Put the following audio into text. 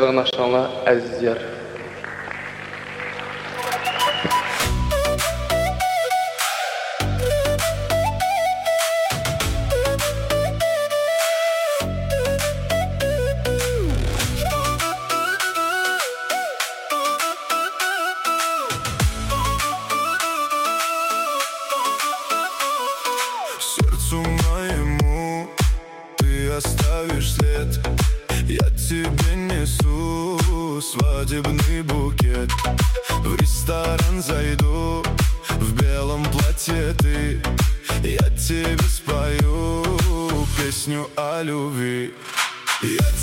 International Әздер. Сердцу моему ты оставишь след. Я тебе несу свадебный букет. В ресторан зайду в белом платье ты. Я тебе спою песню о любви. Я